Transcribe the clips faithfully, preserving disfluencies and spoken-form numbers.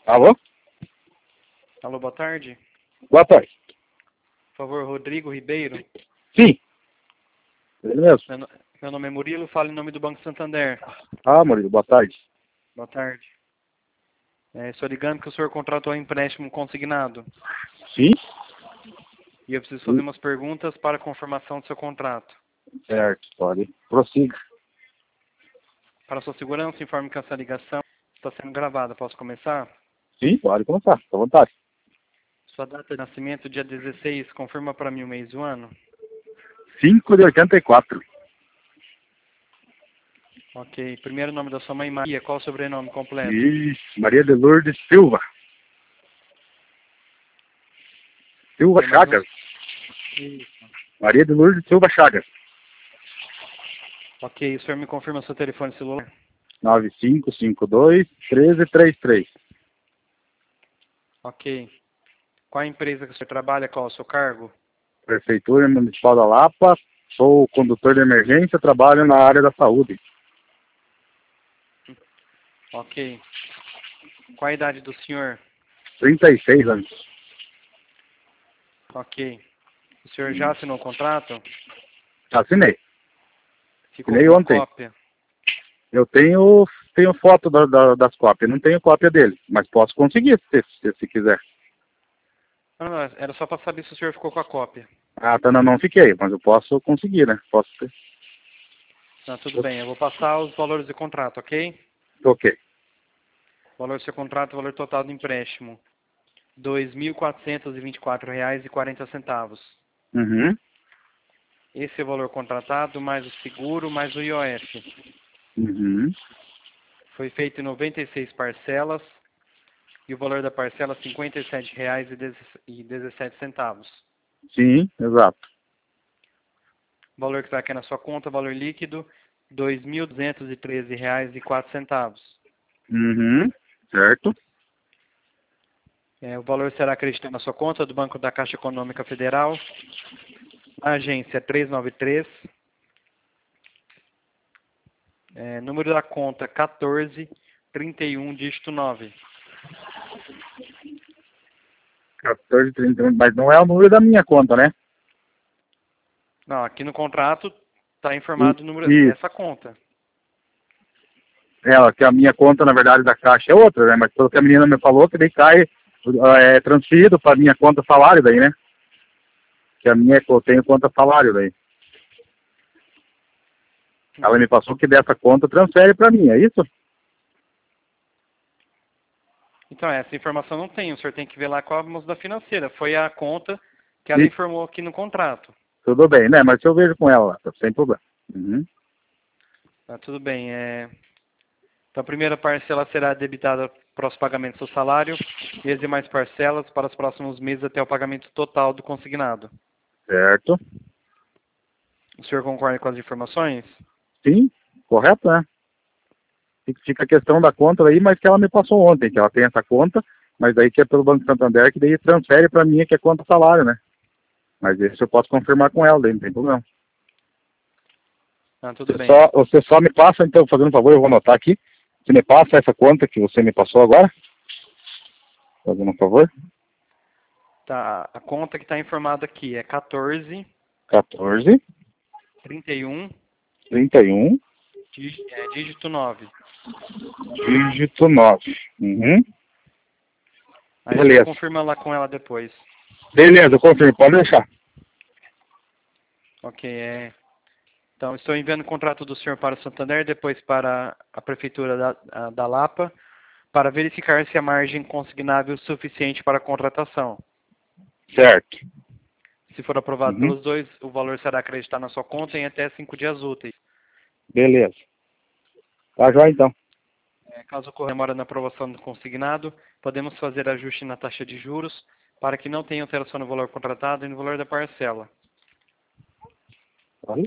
Alô? Alô, boa tarde. Boa tarde. Por favor, Rodrigo Ribeiro. Sim. Ele mesmo. Meu, no- meu nome é Murilo, falo em nome do Banco Santander. Ah, Murilo, boa tarde. Boa tarde. É, estou ligando que o senhor contratou um empréstimo consignado. Sim? E eu preciso fazer umas perguntas para confirmação do seu contrato. Certo, pode. Prossiga. Para sua segurança, informe que essa ligação está sendo gravada. Posso começar? Sim, pode começar, fica à vontade. Sua data de nascimento, dia dezesseis, confirma para mim o mês e o ano? cinco de oitenta e quatro. Ok. Primeiro nome da sua mãe, Maria. Qual o sobrenome completo? Isso, Maria de Lourdes Silva. Silva Tem mais um? Chagas. Isso. Maria de Lourdes Silva Chagas. Ok. O senhor me confirma seu telefone celular? nove cinco cinco dois, um três três três. Ok. Qual a empresa que o senhor trabalha? Qual o seu cargo? Prefeitura Municipal da Lapa. Sou condutor de emergência, trabalho na área da saúde. Ok. Qual a idade do senhor? trinta e seis anos. Ok. O senhor já assinou o contrato? Assinei. Ficou Assinei com uma ontem. cópia? Eu tenho, tenho foto da, da- das cópias, não tenho cópia dele, mas posso conseguir se, se, se quiser. Não, não, era só para saber se o senhor ficou com a cópia. Ah, tá, não, não fiquei, mas eu posso conseguir, né? Posso ter. Não, tudo bem. Eu vou passar os valores do contrato, ok? Ok. O valor do seu contrato, o valor total do empréstimo. dois mil quatrocentos e vinte e quatro reais e quarenta centavos. Uhum. Esse é o valor contratado, mais o seguro, mais o I O F. Uhum. Foi feito em noventa e seis parcelas e o valor da parcela cinquenta e sete reais e dezessete centavos. Sim, exato. O valor que está aqui na sua conta, valor líquido, dois mil duzentos e treze reais e quatro centavos. Uhum. Certo. É, o valor será acreditado na sua conta do Banco da Caixa Econômica Federal, na agência trezentos e noventa e três, é, número da conta quatorze, trinta e um, dígito nove. quatorze, trinta e um, mas não é o número da minha conta, né? Não, aqui no contrato está informado o número Isso. dessa conta. Ela, que a minha conta, na verdade, da Caixa é outra, né? Mas pelo que a menina me falou, que daí cai, é transferido para minha conta salário daí, né? Que a minha, eu tenho conta salário daí. Ela me passou que dessa conta transfere para mim, é isso? Então, essa informação não tem. O senhor tem que ver lá com a moça da financeira. Foi a conta que ela E, informou aqui no contrato. tudo bem, né? Mas eu vejo com ela lá, tá sem problema. Uhum. Tá, tudo bem. É... Então, a primeira parcela será debitada para os pagamentos do salário e as demais parcelas para os próximos meses até o pagamento total do consignado. Certo. O senhor concorda com as informações? Sim, correto, né? Fica fica a questão da conta aí, mas que ela me passou ontem, que ela tem essa conta, mas daí que é pelo Banco Santander, que daí transfere para mim, que é conta salário, né? Mas isso eu posso confirmar com ela, daí não tem problema. Ah, tudo Você bem. só, você só me passa, então, fazendo um favor, eu vou anotar aqui. Você me passa essa conta que você me passou agora? Fazendo um favor. Tá, a conta que está informada aqui é quatorze, quatorze, trinta e um, trinta e um, dí- é, dígito nove. dígito nove. Uhum. Aí o senhor Beleza. confirma lá com ela depois. Beleza, eu confirmo, pode deixar. Ok, é... Então, estou enviando o contrato do senhor para o Santander, depois para a Prefeitura da, a- da Lapa, para verificar se a margem consignável é suficiente para a contratação. Certo. Se for aprovado Uhum. pelos dois, o valor será acreditado na sua conta em até cinco dias úteis. Beleza. Tá já então. É, caso ocorra demora na aprovação do consignado, podemos fazer ajuste na taxa de juros para que não tenha alteração no valor contratado e no valor da parcela. Oi?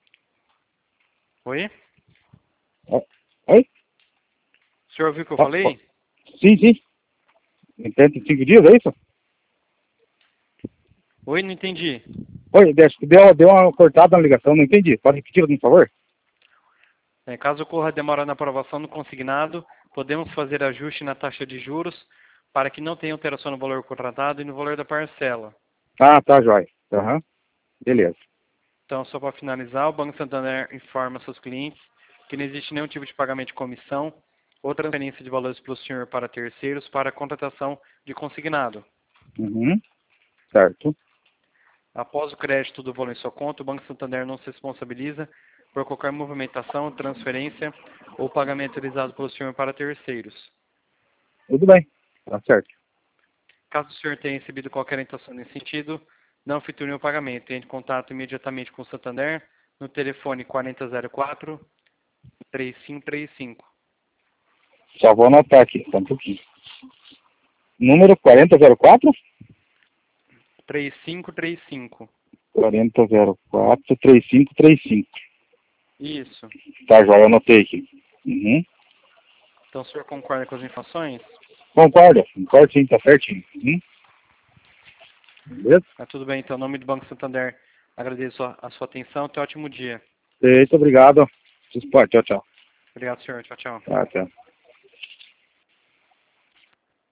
Oi? Oi? Oi? O senhor ouviu o que eu Ó, ó. falei? Sim, sim. Em trinta e cinco dias, é isso? Oi, não entendi. Oi, deu, deu deu uma cortada na ligação, não entendi. Pode repetir, por favor? É, caso ocorra demora na aprovação do consignado, podemos fazer ajuste na taxa de juros para que não tenha alteração no valor contratado e no valor da parcela. Ah, tá, joia. Aham. Beleza. Então, só para finalizar, o Banco Santander informa seus clientes que não existe nenhum tipo de pagamento de comissão ou transferência de valores pelo senhor para terceiros para a contratação de consignado. Uhum. Certo. Após o crédito do valor em sua conta, o Banco Santander não se responsabiliza por qualquer movimentação, transferência ou pagamento realizado pelo senhor para terceiros. Tudo bem. Tá certo. Caso o senhor tenha recebido qualquer orientação nesse sentido, não efetue o pagamento. Entre em contato imediatamente com o Santander no telefone quatro zero quatro, três cinco três cinco. Só vou anotar aqui, só um pouquinho. Número quarenta zero quatro? três cinco três cinco. quarenta zero quatro, três cinco três cinco. Isso. Tá, joia, eu anotei aqui. Uhum. Então o senhor concorda com as informações? Concorda? Concordo sim, tá certinho. Uhum. Beleza? Ah, tudo bem, então, em nome do Banco Santander, agradeço a, a sua atenção. Tenha um ótimo dia. Muito obrigado. Tchau, tchau. Obrigado, senhor. Tchau, tchau. Tá, tchau.